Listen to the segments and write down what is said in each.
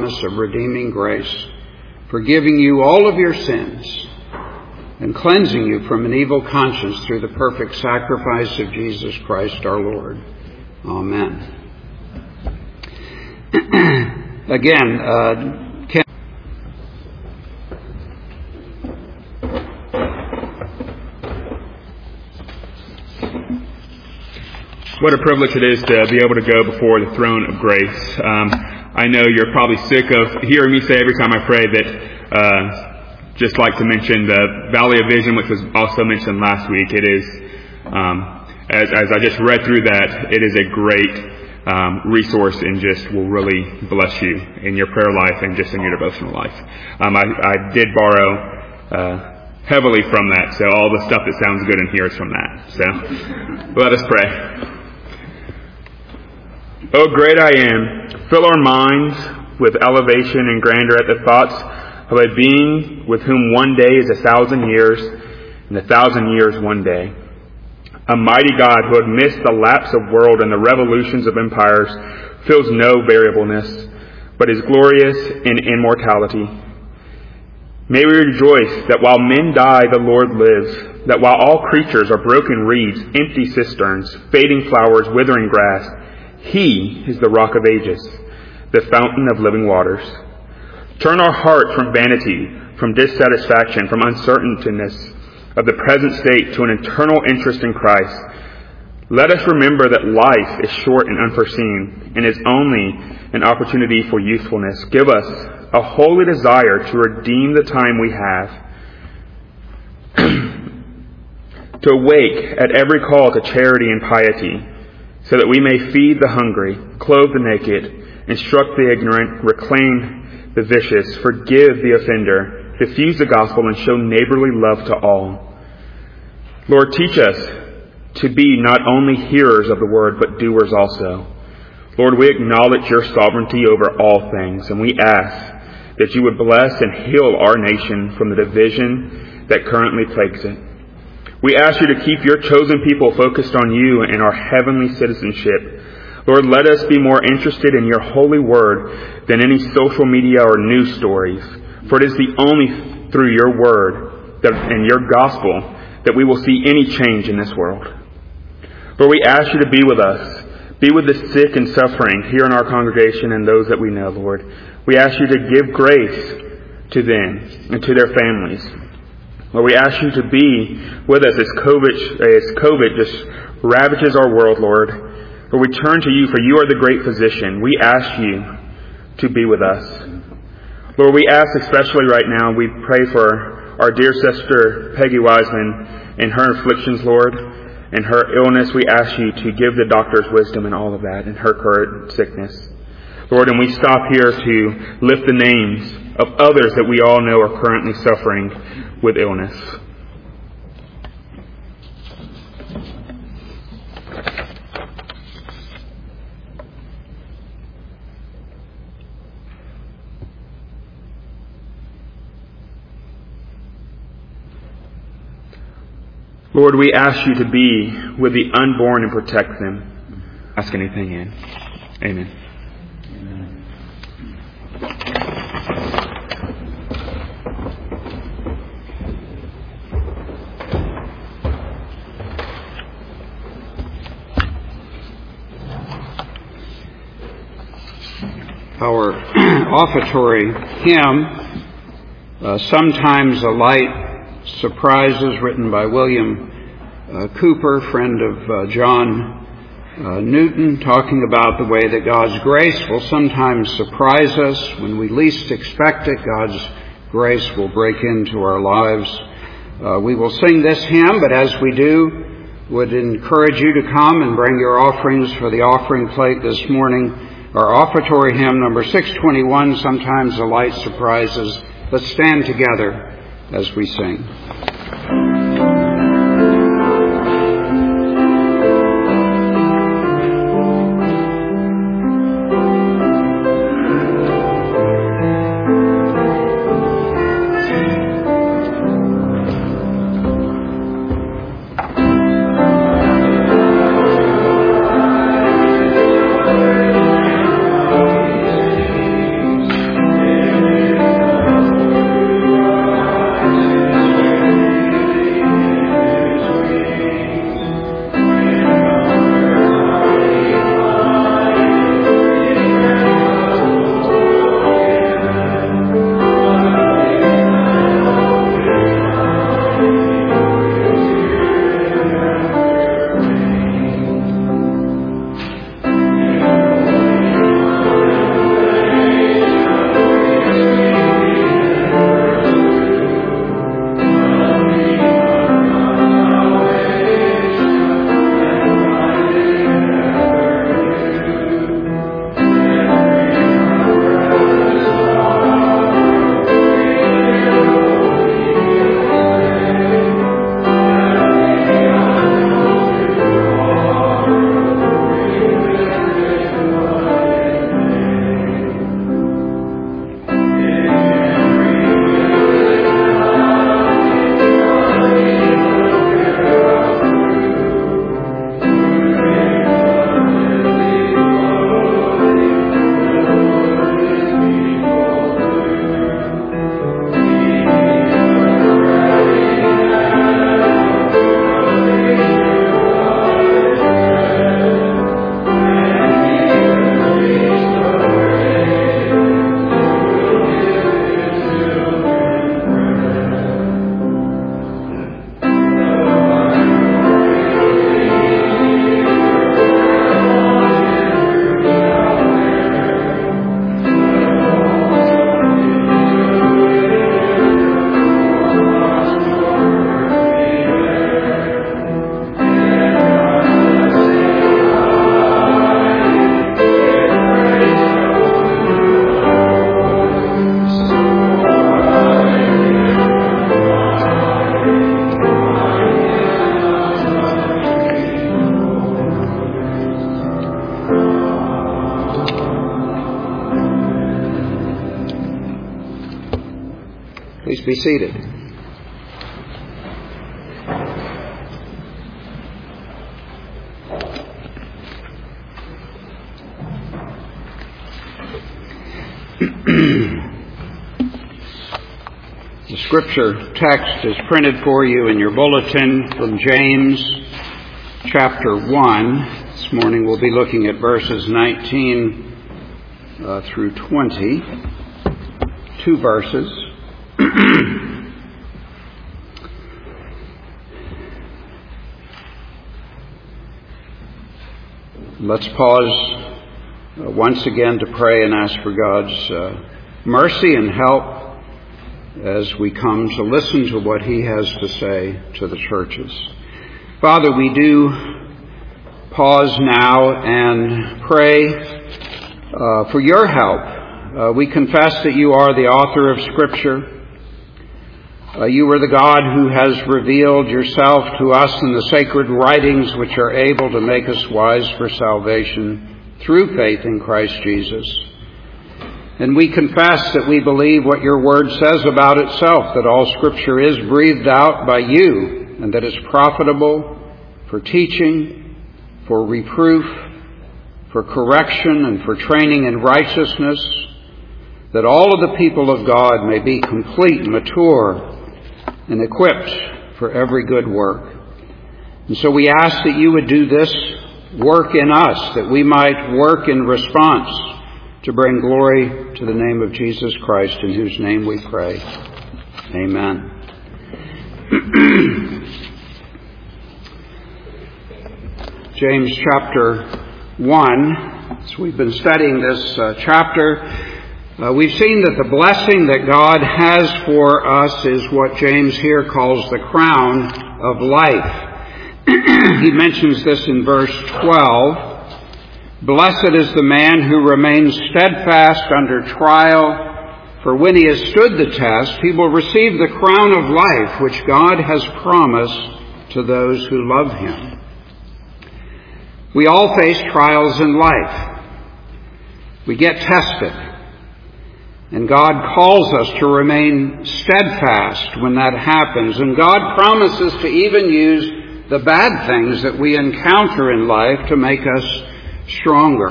promise of redeeming grace, forgiving you all of your sins and cleansing you from an evil conscience through the perfect sacrifice of Jesus Christ our Lord. Amen. Again, what a privilege it is to be able to go before the throne of grace. I know you're probably sick of hearing me say every time I pray that, just like to mention the Valley of Vision, which was also mentioned last week. It is, as I just read through that, it is a great resource and just will really bless you in your prayer life and just in your devotional life. I did borrow heavily from that, so all the stuff that sounds good in here is from that. So let us pray. O great I am, fill our minds with elevation and grandeur at the thoughts of a being with whom one day is 1,000 years, and 1,000 years one day. A mighty God who amidst the lapse of world and the revolutions of empires feels no variableness, but is glorious in immortality. May we rejoice that while men die, the Lord lives, that while all creatures are broken reeds, empty cisterns, fading flowers, withering grass, He is the rock of ages, the fountain of living waters. Turn our hearts from vanity, from dissatisfaction, from uncertainness of the present state to an eternal interest in Christ. Let us remember that life is short and unforeseen, and is only an opportunity for youthfulness. Give us a holy desire to redeem the time we have, to awake at every call to charity and piety, so that we may feed the hungry, clothe the naked, instruct the ignorant, reclaim the vicious, forgive the offender, diffuse the gospel, and show neighborly love to all. Lord, teach us to be not only hearers of the word, but doers also. Lord, we acknowledge your sovereignty over all things, and we ask that you would bless and heal our nation from the division that currently plagues it. We ask you to keep your chosen people focused on you and our heavenly citizenship. Lord, let us be more interested in your holy word than any social media or news stories. For it is the only through your word and your gospel that we will see any change in this world. Lord, we ask you to be with us. Be with the sick and suffering here in our congregation and those that we know, Lord. We ask you to give grace to them and to their families. Lord, we ask you to be with us as COVID just ravages our world, Lord. Lord, we turn to you, for you are the great physician. We ask you to be with us. Lord, we ask especially right now, we pray for our dear sister Peggy Wiseman and her afflictions, Lord, and her illness. We ask you to give the doctors wisdom in all of that and her current sickness. Lord, and we stop here to lift the names of others that we all know are currently suffering with illness. Lord, we ask you to be with the unborn and protect them. Ask anything in. Amen. Our offertory hymn, Sometimes a Light Surprises, written by William Cooper, friend of John Newton, talking about the way that God's grace will sometimes surprise us. When we least expect it, God's grace will break into our lives. We will sing this hymn, but as we do, would encourage you to come and bring your offerings for the offering plate this morning. Our offertory hymn, number 621, Sometimes a Light Surprises. Let's stand together as we sing. Please be seated. The scripture text is printed for you in your bulletin from James chapter 1. This morning we'll be looking at verses 19 through 20. 2 verses. Let's pause once again to pray and ask for God's mercy and help as we come to listen to what He has to say to the churches. Father, we do pause now and pray for your help. We confess that you are the author of Scripture. You are the God who has revealed yourself to us in the sacred writings which are able to make us wise for salvation through faith in Christ Jesus. And we confess that we believe what your word says about itself, that all Scripture is breathed out by you, and that it's profitable for teaching, for reproof, for correction, and for training in righteousness, that all of the people of God may be complete, mature, and equipped for every good work. And so we ask that you would do this work in us, that we might work in response to bring glory to the name of Jesus Christ, in whose name we pray. Amen. James chapter 1. So we've been studying this chapter. We've seen that the blessing that God has for us is what James here calls the crown of life. He mentions this in verse 12. Blessed is the man who remains steadfast under trial, for when he has stood the test, he will receive the crown of life which God has promised to those who love him. We all face trials in life. We get tested. And God calls us to remain steadfast when that happens. And God promises to even use the bad things that we encounter in life to make us stronger.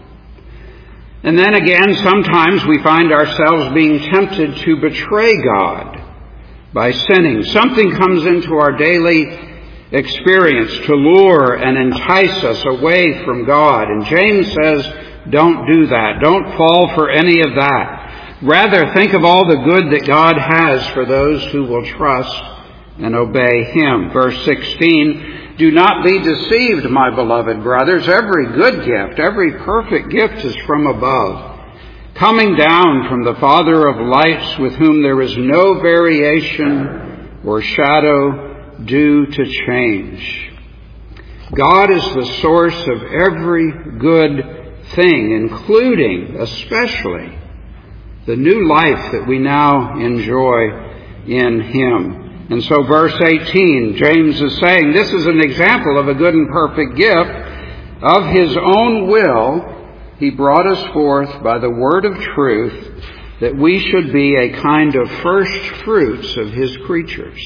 And then again, sometimes we find ourselves being tempted to betray God by sinning. Something comes into our daily experience to lure and entice us away from God. And James says, don't do that. Don't fall for any of that. Rather, think of all the good that God has for those who will trust and obey Him. Verse 16, do not be deceived, my beloved brothers. Every good gift, every perfect gift is from above, coming down from the Father of lights, with whom there is no variation or shadow due to change. God is the source of every good thing, including, especially, the new life that we now enjoy in Him. And so verse 18, James is saying, this is an example of a good and perfect gift. Of His own will, He brought us forth by the word of truth, that we should be a kind of first fruits of His creatures.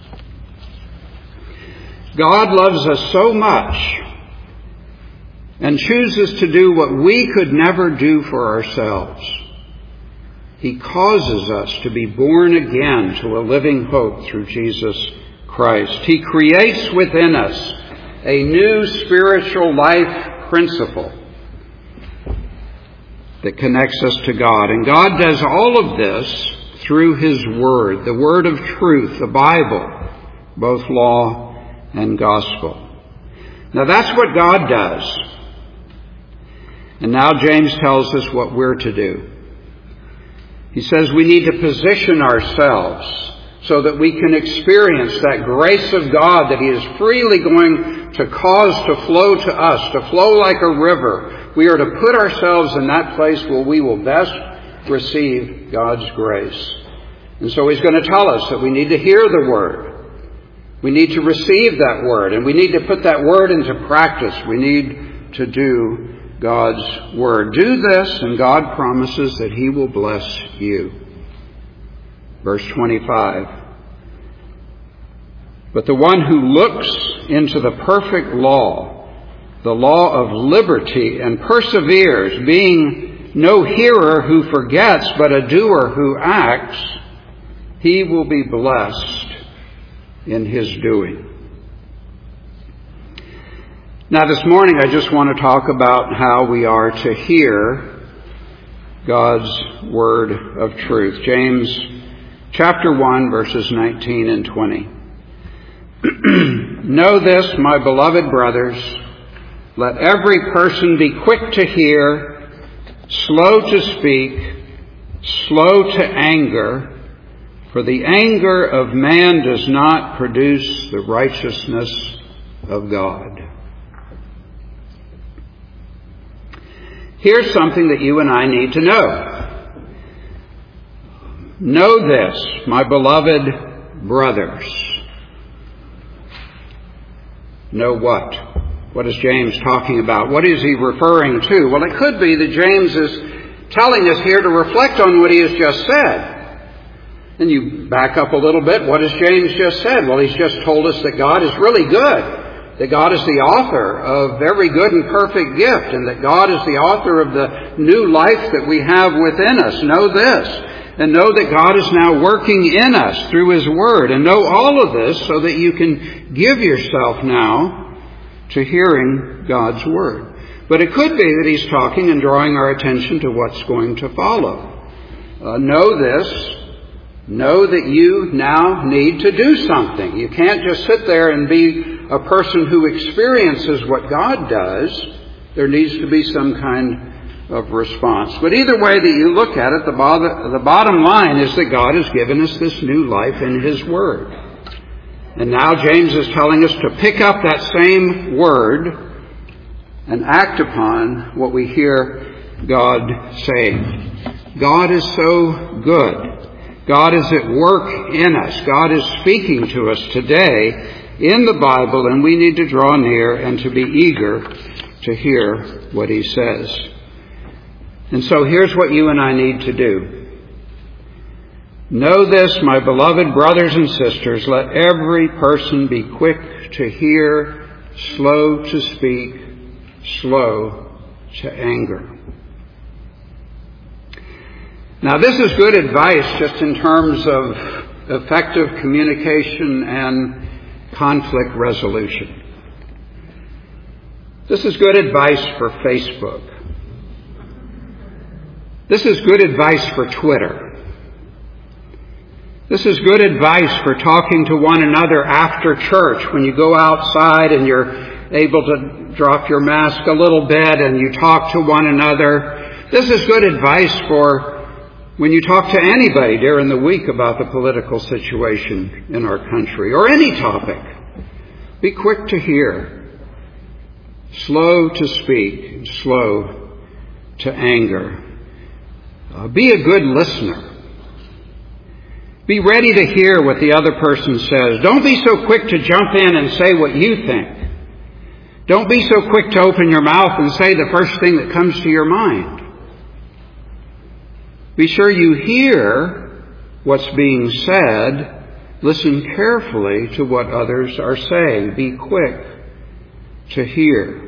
God loves us so much and chooses to do what we could never do for ourselves. He causes us to be born again to a living hope through Jesus Christ. He creates within us a new spiritual life principle that connects us to God. And God does all of this through His Word, the Word of truth, the Bible, both law and gospel. Now that's what God does. And now James tells us what we're to do. He says we need to position ourselves so that we can experience that grace of God that He is freely going to cause to flow to us, to flow like a river. We are to put ourselves in that place where we will best receive God's grace. And so He's going to tell us that we need to hear the Word. We need to receive that Word, and we need to put that Word into practice. We need to do God's Word. Do this, and God promises that He will bless you. verse 25. But the one who looks into the perfect law, the law of liberty, and perseveres, being no hearer who forgets, but a doer who acts, he will be blessed in his doing. Now this morning I just want to talk about how we are to hear God's word of truth. James chapter 1, verses 19 and 20. Know this, my beloved brothers, let every person be quick to hear, slow to speak, slow to anger, for the anger of man does not produce the righteousness of God. Here's something that you and I need to know. Know this, my beloved brothers. Know what? What is James talking about? What is he referring to? Well, it could be that James is telling us here to reflect on what he has just said. And you back up a little bit. What has James just said? Well, he's just told us that God is really good. That God is the author of every good and perfect gift, and that God is the author of the new life that we have within us. Know this, and know that God is now working in us through His Word, and know all of this so that you can give yourself now to hearing God's Word. But it could be that He's talking and drawing our attention to what's going to follow. Know this. Know that you now need to do something. You can't just sit there and be a person who experiences what God does. There needs to be some kind of response. But either way that you look at it, the bottom line is that God has given us this new life in His Word. And now James is telling us to pick up that same Word and act upon what we hear God saying. God is so good. God is at work in us. God is speaking to us today in the Bible, and we need to draw near and to be eager to hear what He says. And so here's what you and I need to do. Know this, my beloved brothers and sisters, let every person be quick to hear, slow to speak, slow to anger. Now, this is good advice just in terms of effective communication and conflict resolution. This is good advice for Facebook. This is good advice for Twitter. This is good advice for talking to one another after church when you go outside and you're able to drop your mask a little bit and you talk to one another. This is good advice for when you talk to anybody during the week about the political situation in our country, or any topic. Be quick to hear, slow to speak, slow to anger. Be a good listener. Be ready to hear what the other person says. Don't be so quick to jump in and say what you think. Don't be so quick to open your mouth and say the first thing that comes to your mind. Be sure you hear what's being said. Listen carefully to what others are saying. Be quick to hear.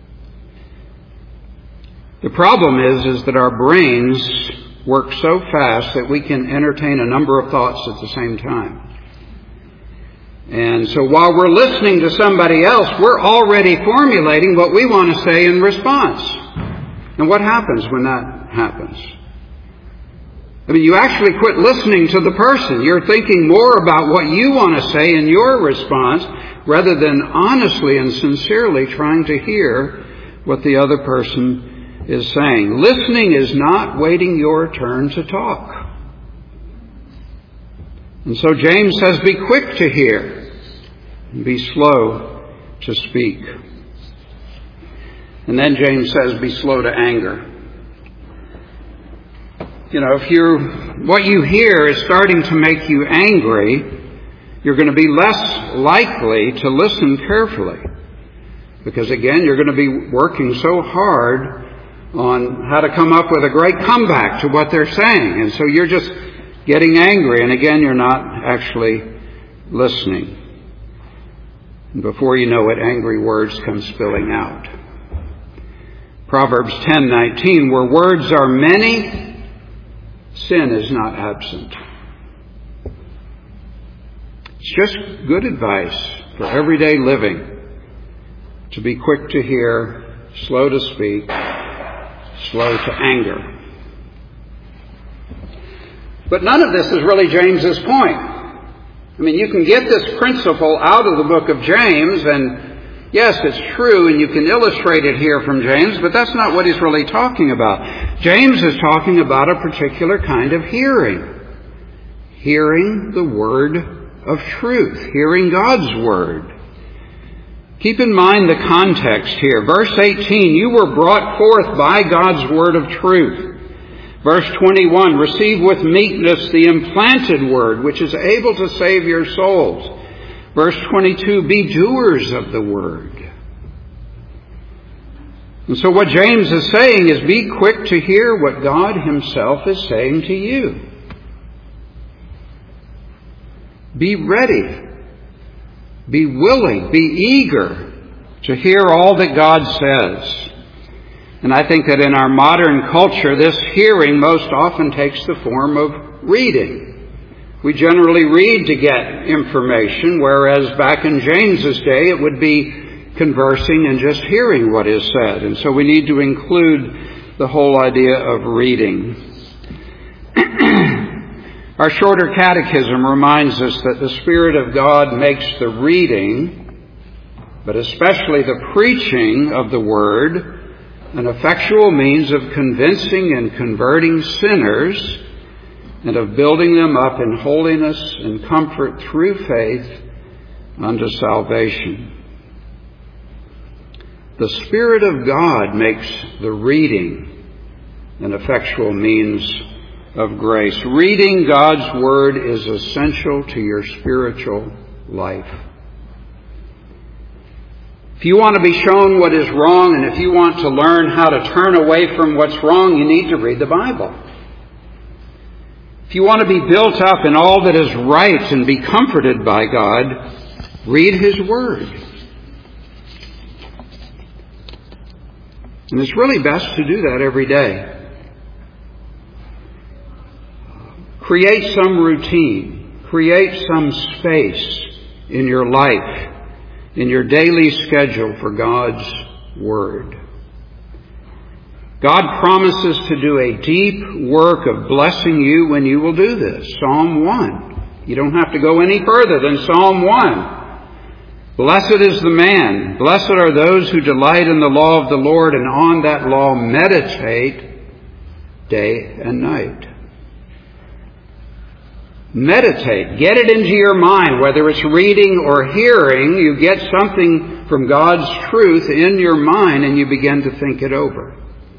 The problem is that our brains work so fast that we can entertain a number of thoughts at the same time. And so while we're listening to somebody else, we're already formulating what we want to say in response. And what happens when that happens? I mean, you actually quit listening to the person. You're thinking more about what you want to say in your response rather than honestly and sincerely trying to hear what the other person is saying. Listening is not waiting your turn to talk. And so James says, be quick to hear and be slow to speak. And then James says, be slow to anger. You know, if what you hear is starting to make you angry, you're going to be less likely to listen carefully. Because again, you're going to be working so hard on how to come up with a great comeback to what they're saying. And so you're just getting angry, and again, you're not actually listening. And before you know it, angry words come spilling out. Proverbs 10:19, where words are many, sin is not absent. It's just good advice for everyday living to be quick to hear, slow to speak, slow to anger. But none of this is really James's point. I mean, you can get this principle out of the book of James, and yes, it's true, and you can illustrate it here from James, but that's not what he's really talking about. James is talking about a particular kind of hearing. Hearing the word of truth. Hearing God's word. Keep in mind the context here. Verse 18, you were brought forth by God's word of truth. Verse 21, receive with meekness the implanted word, which is able to save your souls. Verse 22, be doers of the word. And so what James is saying is be quick to hear what God himself is saying to you. Be ready. Be willing. Be eager to hear all that God says. And I think that in our modern culture, this hearing most often takes the form of reading. We generally read to get information, whereas back in James's day, it would be conversing and just hearing what is said. And so we need to include the whole idea of reading. Our shorter catechism reminds us that the Spirit of God makes the reading, but especially the preaching of the Word, an effectual means of convincing and converting sinners and of building them up in holiness and comfort through faith unto salvation. The Spirit of God makes the reading an effectual means of grace. Reading God's Word is essential to your spiritual life. If you want to be shown what is wrong, and if you want to learn how to turn away from what's wrong, you need to read the Bible. If you want to be built up in all that is right and be comforted by God, read His Word. And it's really best to do that every day. Create some routine. Create some space in your life, in your daily schedule for God's Word. God promises to do a deep work of blessing you when you will do this. Psalm 1. You don't have to go any further than Psalm 1. Blessed is the man. Blessed are those who delight in the law of the Lord and on that law meditate day and night. Meditate. Get it into your mind. Whether it's reading or hearing, you get something from God's truth in your mind and you begin to think it over.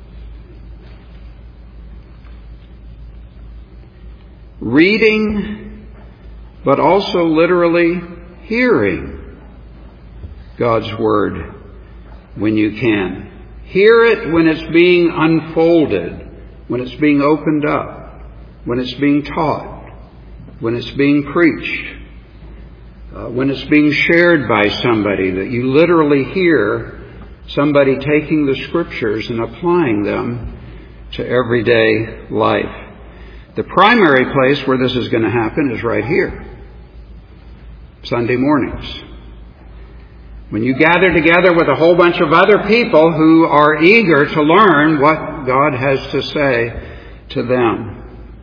Reading, but also literally hearing God's Word when you can. Hear it when it's being unfolded, when it's being opened up, when it's being taught, when it's being preached, when it's being shared by somebody, that you literally hear somebody taking the Scriptures and applying them to everyday life. The primary place where this is going to happen is right here, Sunday mornings. When you gather together with a whole bunch of other people who are eager to learn what God has to say to them.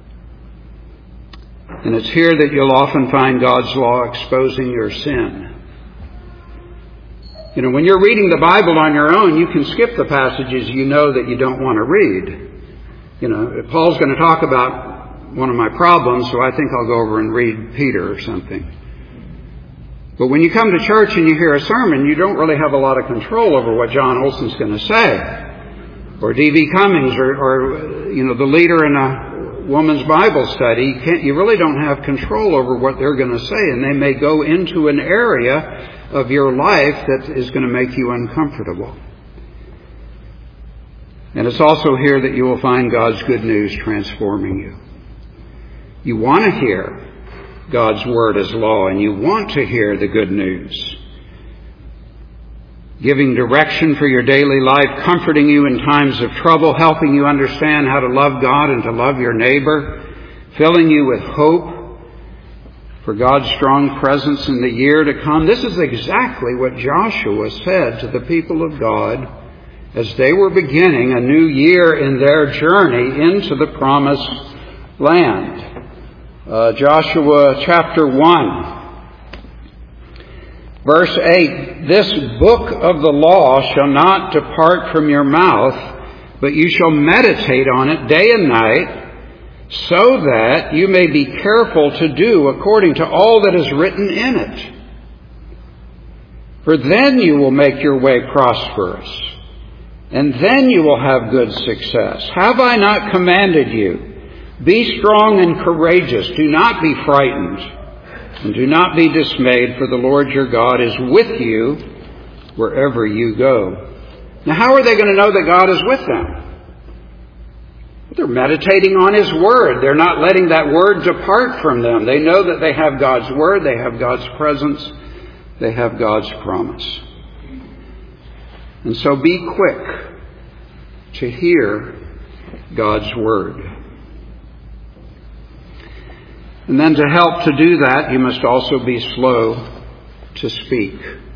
And it's here that you'll often find God's law exposing your sin. You know, when you're reading the Bible on your own, you can skip the passages you know that you don't want to read. You know, Paul's going to talk about one of my problems, so I think I'll go over and read Peter or something. But when you come to church and you hear a sermon, you don't really have a lot of control over what John Olson's going to say. Or D.V. Cummings or you know, the leader in a woman's Bible study. You really don't have control over what they're going to say, and they may go into an area of your life that is going to make you uncomfortable. And it's also here that you will find God's good news transforming you. You want to hear God's Word as law, and you want to hear the good news. Giving direction for your daily life, comforting you in times of trouble, helping you understand how to love God and to love your neighbor, filling you with hope for God's strong presence in the year to come. This is exactly what Joshua said to the people of God as they were beginning a new year in their journey into the promised land. Joshua chapter 1. Verse 8, "This book of the law shall not depart from your mouth, but you shall meditate on it day and night, so that you may be careful to do according to all that is written in it. For then you will make your way prosperous, and then you will have good success. Have I not commanded you? Be strong and courageous. Do not be frightened. And do not be dismayed, for the Lord your God is with you wherever you go." Now, how are they going to know that God is with them? They're meditating on His Word. They're not letting that Word depart from them. They know that they have God's Word, they have God's presence, they have God's promise. And so be quick to hear God's Word. And then to help to do that, you must also be slow to speak.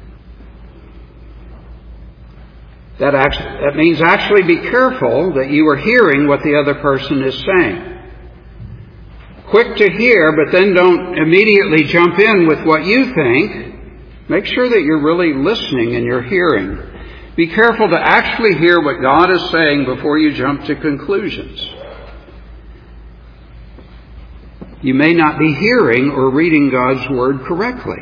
That means actually be careful that you are hearing what the other person is saying. Quick to hear, but then don't immediately jump in with what you think. Make sure that you're really listening and you're hearing. Be careful to actually hear what God is saying before you jump to conclusions. You may not be hearing or reading God's Word correctly.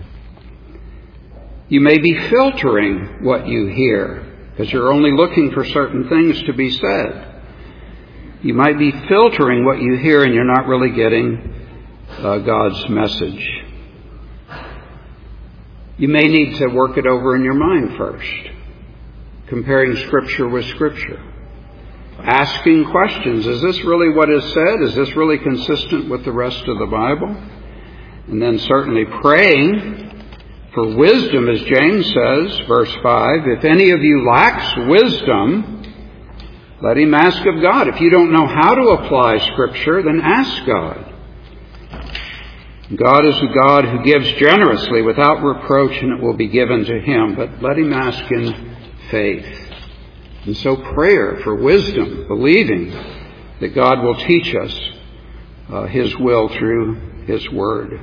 You may be filtering what you hear because you're only looking for certain things to be said. You might be filtering what you hear and you're not really getting God's message. You may need to work it over in your mind first, comparing Scripture with Scripture. Asking questions. Is this really what is said? Is this really consistent with the rest of the Bible? And then certainly praying for wisdom, as James says, verse 5, "If any of you lacks wisdom, let him ask of God." If you don't know how to apply Scripture, then ask God. God is a God who gives generously without reproach, and it will be given to him. But let him ask in faith. And so prayer for wisdom, believing that God will teach us His will through His Word.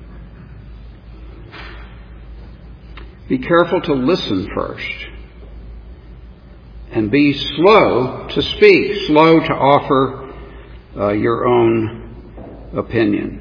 Be careful to listen first. And be slow to speak, slow to offer your own opinion.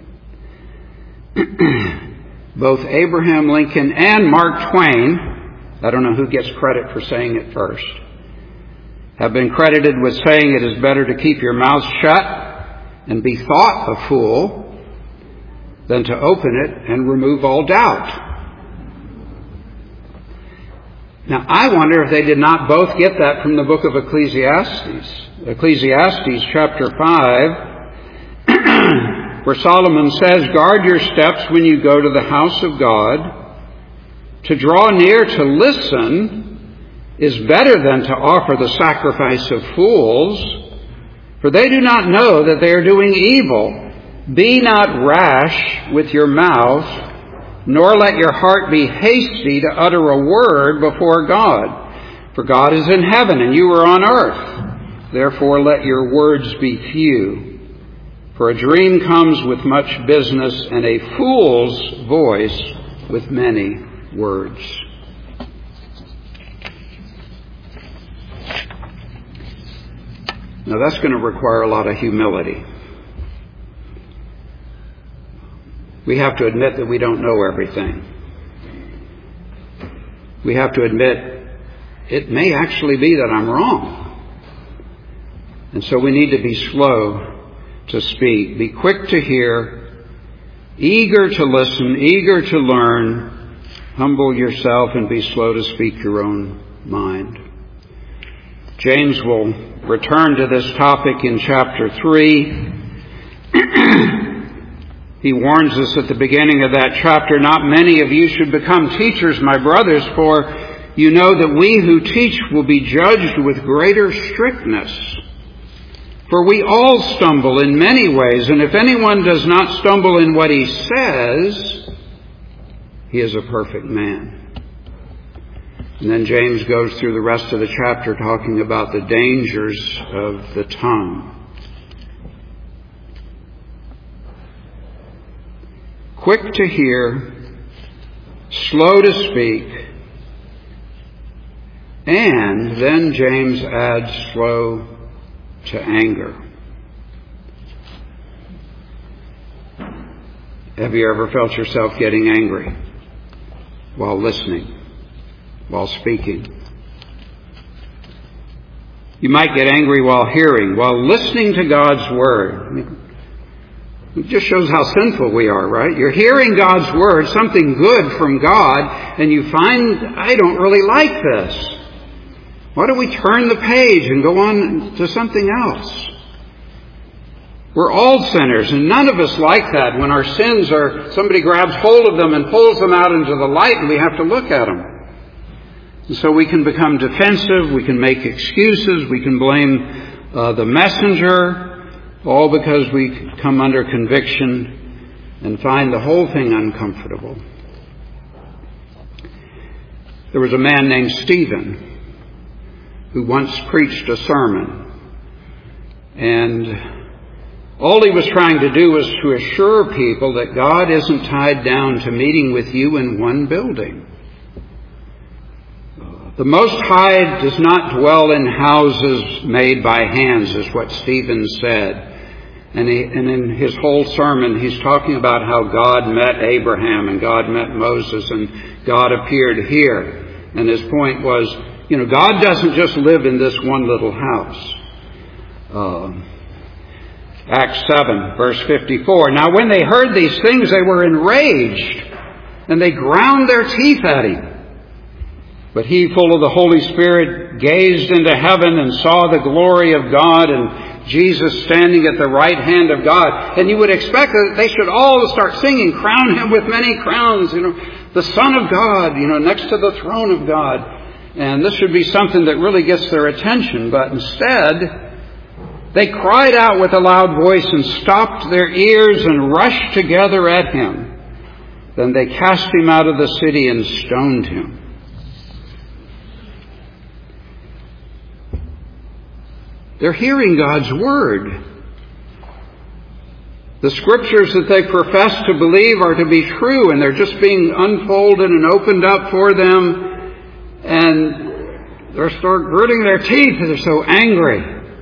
Both Abraham Lincoln and Mark Twain, I don't know who gets credit for saying it first, have been credited with saying it is better to keep your mouth shut and be thought a fool than to open it and remove all doubt. Now, I wonder if they did not both get that from the book of Ecclesiastes. Ecclesiastes chapter 5, where Solomon says, "Guard your steps when you go to the house of God. To draw near to listen is better than to offer the sacrifice of fools, for they do not know that they are doing evil. Be not rash with your mouth, nor let your heart be hasty to utter a word before God. For God is in heaven and you are on earth. Therefore let your words be few. For a dream comes with much business, and a fool's voice with many words." Now that's going to require a lot of humility. We have to admit that we don't know everything. We have to admit it may actually be that I'm wrong. And so we need to be slow to speak. Be quick to hear, eager to listen, eager to learn. Humble yourself and be slow to speak your own mind. James will return to this topic in chapter 3 He warns us at the beginning of that chapter, "Not many of you should become teachers, my brothers, for you know that we who teach will be judged with greater strictness. For we all stumble in many ways, and if anyone does not stumble in what he says, he is a perfect man." And then James goes through the rest of the chapter talking about the dangers of the tongue. Quick to hear, slow to speak, and then James adds slow to anger. Have you ever felt yourself getting angry while listening, while speaking? You might get angry while hearing, while listening to God's Word. It just shows how sinful we are, right? You're hearing God's Word, something good from God, and you find, I don't really like this. Why don't we turn the page and go on to something else? We're all sinners, and none of us like that when our sins are, somebody grabs hold of them and pulls them out into the light and we have to look at them. And so we can become defensive, we can make excuses, we can blame the messenger, all because we come under conviction and find the whole thing uncomfortable. There was a man named Stephen who once preached a sermon, and all he was trying to do was to assure people that God isn't tied down to meeting with you in one building. The Most High does not dwell in houses made by hands, is what Stephen said. And in his whole sermon, he's talking about how God met Abraham and God met Moses and God appeared here. And his point was, God doesn't just live in this one little house. Acts 7, verse 54. Now when they heard these things, they were enraged, and they ground their teeth at him. But he, full of the Holy Spirit, gazed into heaven and saw the glory of God and Jesus standing at the right hand of God. And you would expect that they should all start singing, "Crown him with many crowns," the Son of God, next to the throne of God. And this should be something that really gets their attention. But instead, they cried out with a loud voice and stopped their ears and rushed together at him. Then they cast him out of the city and stoned him. They're hearing God's Word. The Scriptures that they profess to believe are to be true, and they're just being unfolded and opened up for them. And they're start gritting their teeth and they're so angry.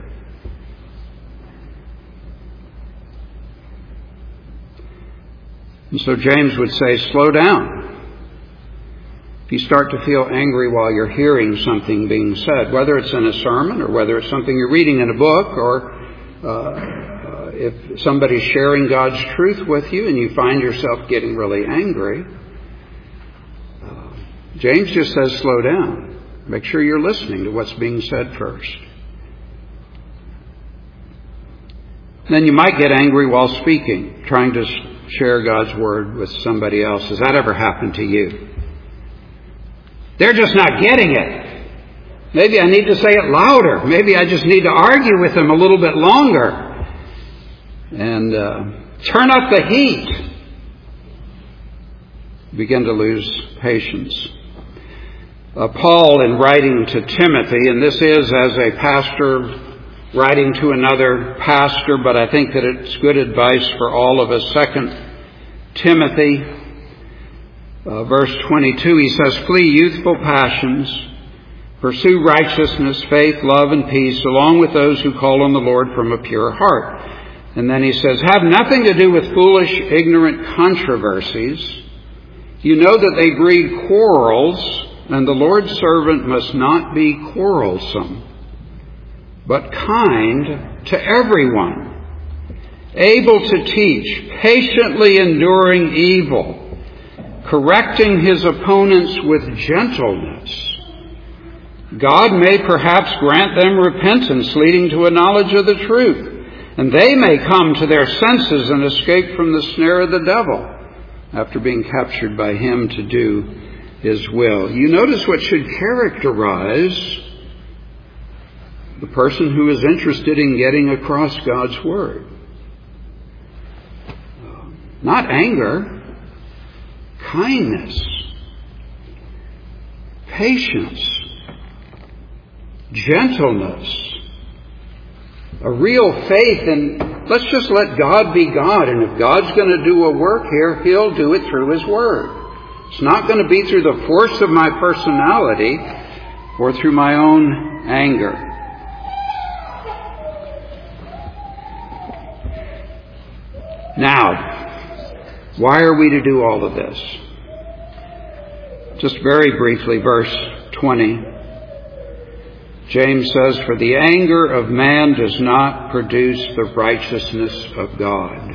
And so James would say, slow down. If you start to feel angry while you're hearing something being said, whether it's in a sermon or whether it's something you're reading in a book, or if somebody's sharing God's truth with you and you find yourself getting really angry, James just says slow down. Make sure you're listening to what's being said first. Then you might get angry while speaking, trying to share God's Word with somebody else. Has that ever happened to you? They're just not getting it. Maybe I need to say it louder. Maybe I just need to argue with them a little bit longer. And turn up the heat. Begin to lose patience. Paul, in writing to Timothy, and this is as a pastor writing to another pastor, but I think that it's good advice for all of us. 2 Timothy, verse 22, he says, "Flee youthful passions, pursue righteousness, faith, love, and peace, along with those who call on the Lord from a pure heart." And then he says, "Have nothing to do with foolish, ignorant controversies. You know that they breed quarrels, and the Lord's servant must not be quarrelsome, but kind to everyone, able to teach, patiently enduring evil, correcting his opponents with gentleness. God may perhaps grant them repentance, leading to a knowledge of the truth, and they may come to their senses and escape from the snare of the devil after being captured by him to do his will. You notice what should characterize the person who is interested in getting across God's Word. Not anger, kindness, patience, gentleness, a real faith in let's just let God be God. And if God's going to do a work here, He'll do it through His Word. It's not going to be through the force of my personality or through my own anger. Now, why are we to do all of this? Just very briefly, verse 20. James says, "For the anger of man does not produce the righteousness of God."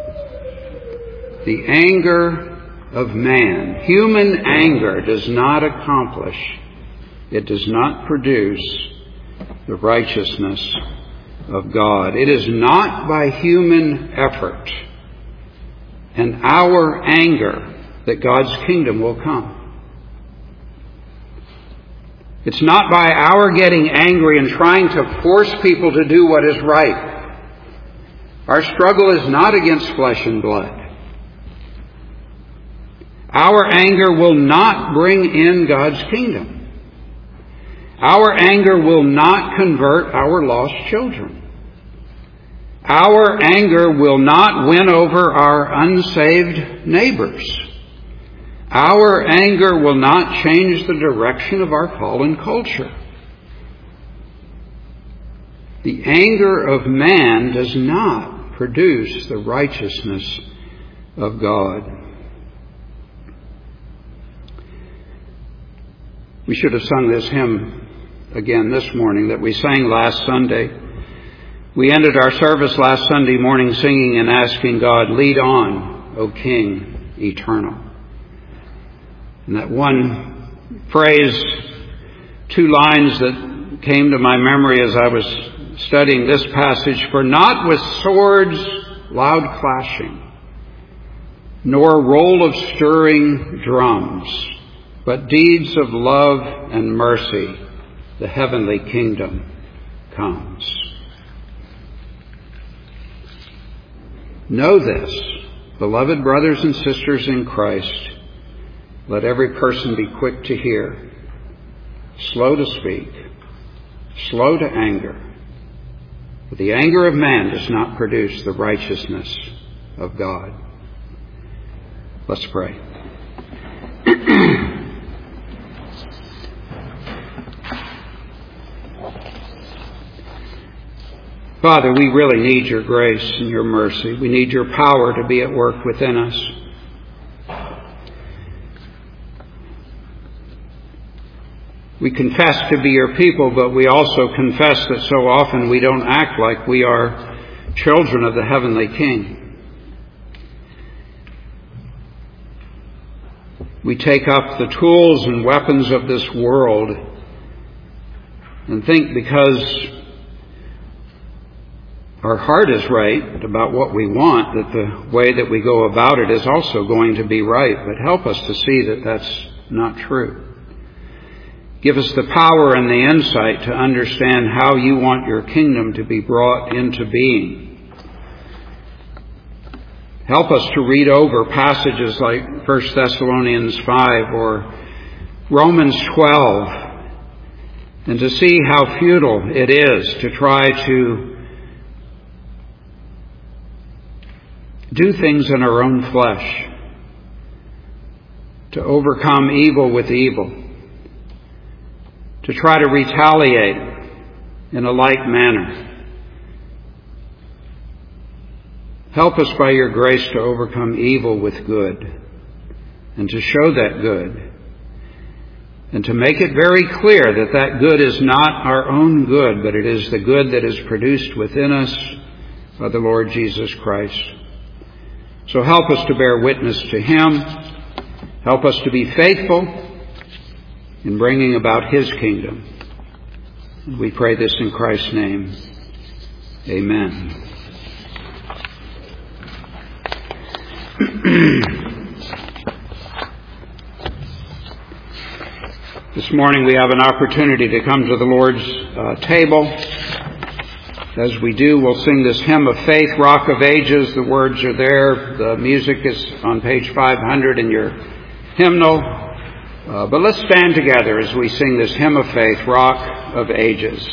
The anger of man, human anger, does not accomplish, it does not produce the righteousness of God. It is not by human effort and our anger that God's kingdom will come. It's not by our getting angry and trying to force people to do what is right. Our struggle is not against flesh and blood. Our anger will not bring in God's kingdom. Our anger will not convert our lost children. Our anger will not win over our unsaved neighbors. Our anger will not change the direction of our fallen culture. The anger of man does not produce the righteousness of God. We should have sung this hymn again this morning that we sang last Sunday. We ended our service last Sunday morning singing and asking God, "Lead on, O King eternal." And that one phrase, 2 lines that came to my memory as I was studying this passage, "For not with swords loud clashing, nor roll of stirring drums, but deeds of love and mercy, the heavenly kingdom comes." Know this, beloved brothers and sisters in Christ, let every person be quick to hear, slow to speak, slow to anger. For the anger of man does not produce the righteousness of God. Let's pray. Father, we really need your grace and your mercy. We need your power to be at work within us. We confess to be your people, but we also confess that so often we don't act like we are children of the heavenly King. We take up the tools and weapons of this world and think because our heart is right about what we want, that the way that we go about it is also going to be right. But help us to see that that's not true. Give us the power and the insight to understand how you want your kingdom to be brought into being. Help us to read over passages like 1 Thessalonians 5 or Romans 12 and to see how futile it is to try to do things in our own flesh, to overcome evil with evil, to try to retaliate in a like manner. Help us by your grace to overcome evil with good and to show that good and to make it very clear that that good is not our own good, but it is the good that is produced within us by the Lord Jesus Christ. So help us to bear witness to him. Help us to be faithful in bringing about his kingdom. We pray this in Christ's name. Amen. This morning we have an opportunity to come to the Lord's table. As we do, we'll sing this hymn of faith, Rock of Ages. The words are there. The music is on page 500 in your hymnal. But let's stand together as we sing this hymn of faith, Rock of Ages.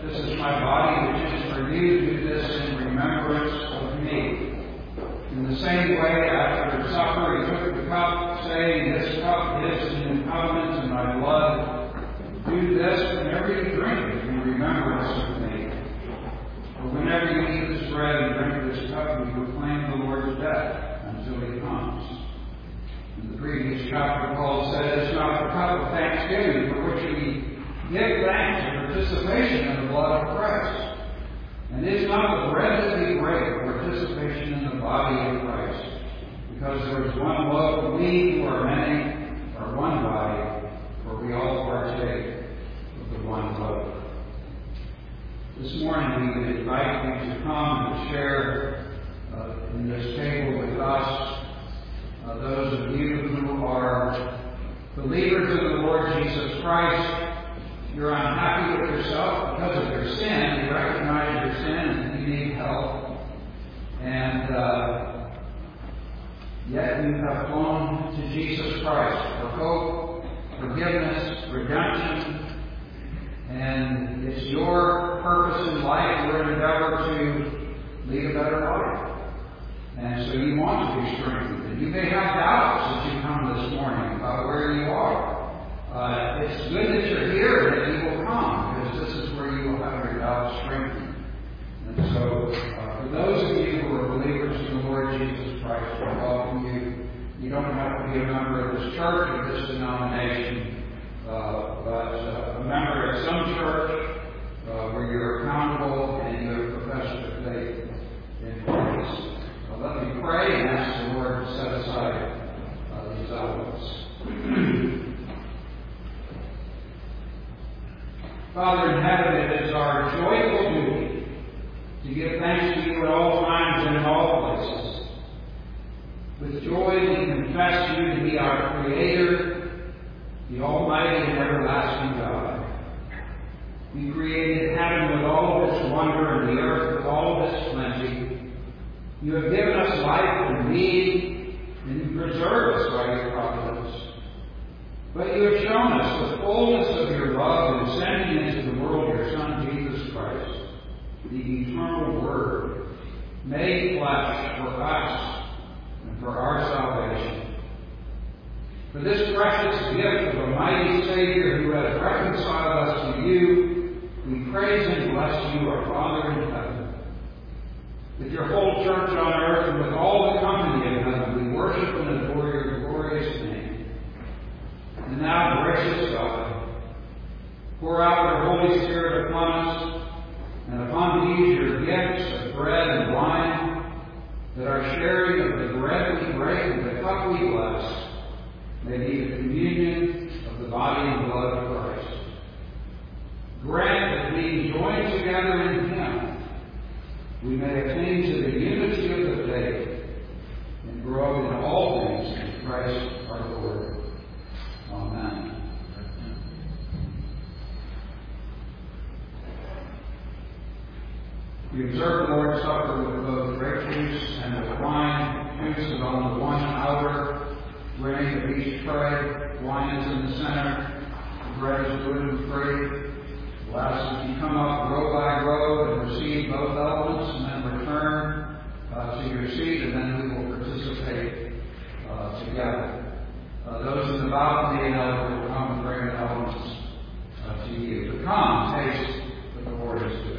This is my body, which is for you. Do this in remembrance of me. In the same way, after supper, he took the cup, saying, This cup is the new covenant in my blood. Do this whenever you drink in remembrance of me. For whenever you eat this bread and drink this cup, you proclaim the Lord's death until he comes. In the previous chapter, Paul said, It's not the cup of thanksgiving for which we give thanks in participation in the blood of Christ. And it's not the bread that we break, participation in the body of Christ. Because there is one loaf, we who are many are one body, for we all partake of the one loaf. This morning we would invite you to come and share in this table with us those of you who are believers of the Lord Jesus Christ. You're unhappy with yourself because of your sin. You recognize your sin and you need help. And yet you have flown to Jesus Christ for hope, forgiveness, redemption. And it's your purpose in life, your endeavor to lead a better life. And so you want to be strengthened. And you may have doubts as you come this morning about where you are. It's good that you're here and that you will come, because this is where you will have your doubts strengthened. And so, for those of you who are believers in the Lord Jesus Christ, we welcome you. You don't have to be a member of this church or this denomination, but a member of some church where you're accountable and you have professed your faith in Christ. Let me pray and ask the Lord to set aside these elements. Father in heaven, it is our joyful duty to give thanks to you at all times and in all places. With joy we confess you to be our Creator, the Almighty and everlasting God. You created heaven with all of its wonder and the earth with all of its plenty. You have given us life and being, and you preserve us by your providence. But you have shown us the fullness of your love in sending into the world your Son, Jesus Christ, the eternal Word, made flesh for us and for our salvation. For this precious gift of a mighty Savior who has reconciled us to you, we praise and bless you, our Father in heaven. With your whole church on earth and with all the company of heaven, we worship and adore your glorious name. And now, gracious God, pour out your Holy Spirit upon us and upon these your gifts of bread and wine, that our sharing of the bread we break and the cup we bless may be the communion of the body and blood of Christ. Grant that being joined together in Him, we may attain to the unity of the faith and grow in all things in Christ our Lord. Amen. We observe the Lord's Supper with both grape juice and with wine. Juice is on the one outer ring of each tray. Wine is in the center. The bread is gluten-free. As you come up row by row and receive both elements and then return to your seat, and then we will participate together. Those in the balcony and others will come and bring the elements to you. But come, taste that the Lord is good.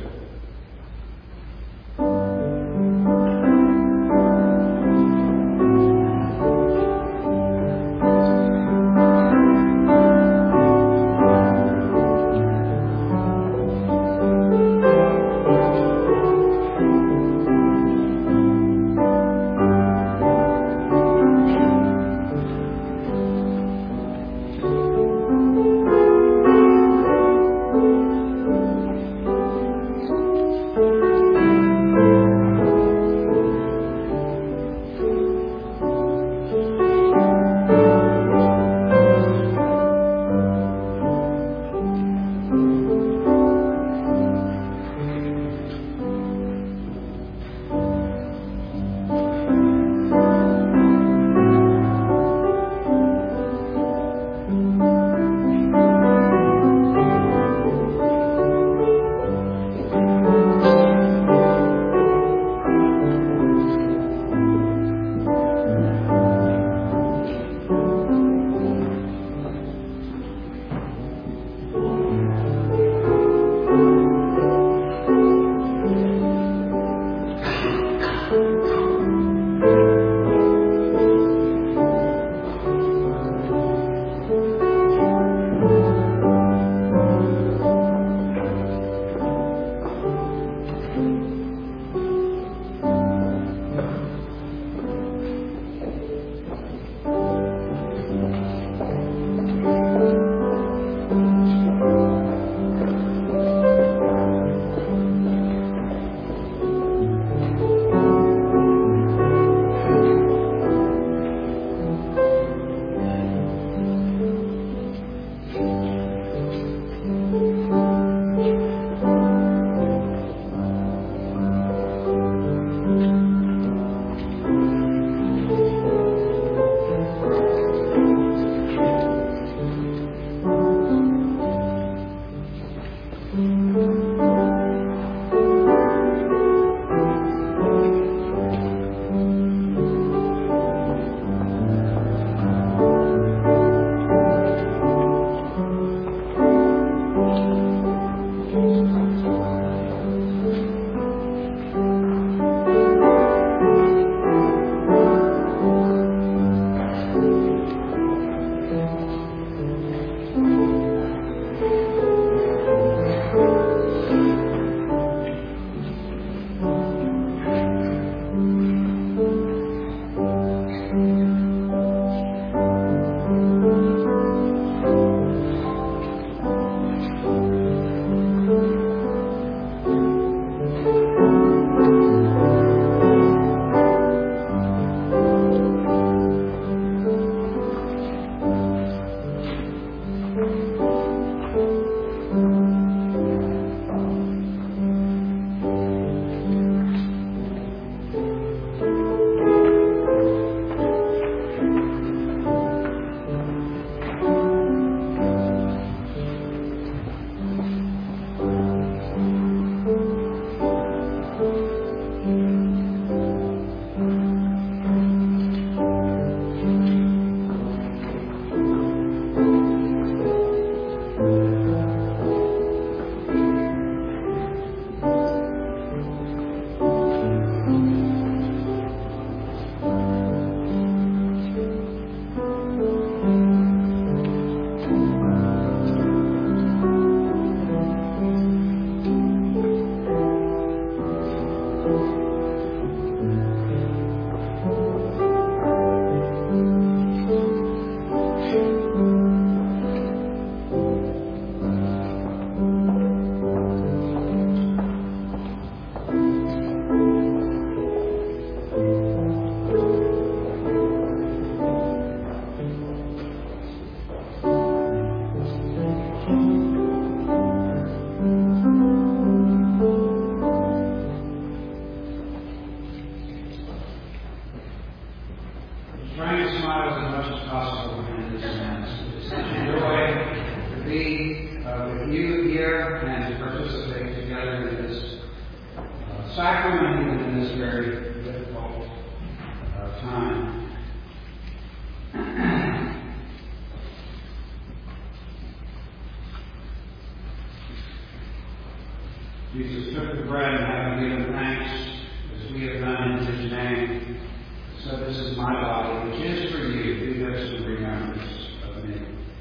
Jesus took the bread and having given thanks, as we have done in his name, said, "This is my body, which is for you. Do this in remembrance of me."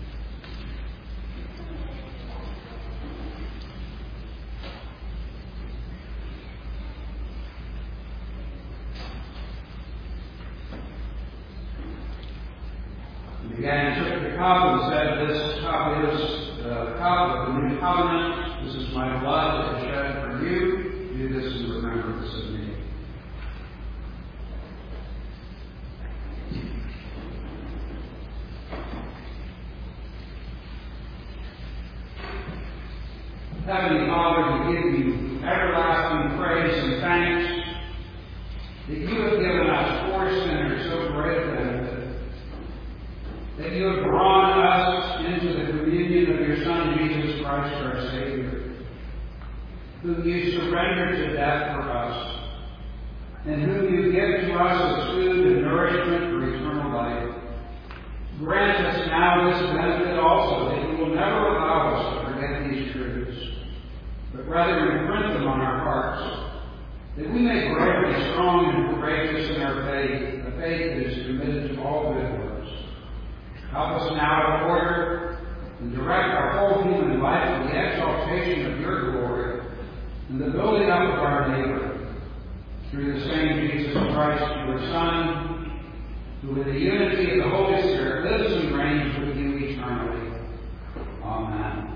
Again, he took the cup and said, "This cup is the cup of the new covenant. This is my blood that is shed for you. Do this in remembrance of me." Heavenly Father, we give you everlasting praise and thanks that you have given us poor sinners so great benefit, that you have drawn us into the communion of your Son, Jesus Christ, our Savior, whom you surrendered to death for us, and whom you give to us as food and nourishment for eternal life. Grant us now this benefit also, that you will never allow us to forget these truths, but rather imprint them on our hearts, that we may grow to be strong and courageous in our faith, a faith that is committed to all good works. Help us now to order and direct our whole human life to the exaltation of your glory and the building up of our neighbor, through the same Jesus Christ, your Son, who in the unity of the Holy Spirit lives and reigns with you eternally. Amen.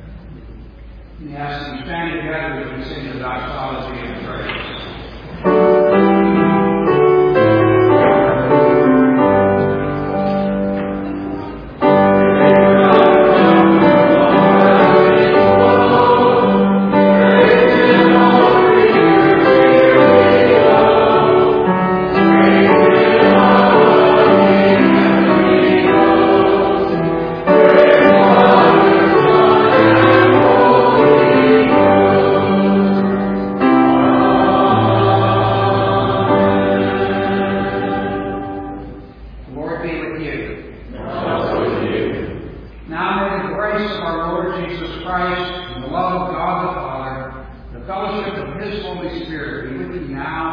We ask you to stand together as we sing the doxology and praise. Christ, and the love of God the Father, the fellowship of His Holy Spirit be with you now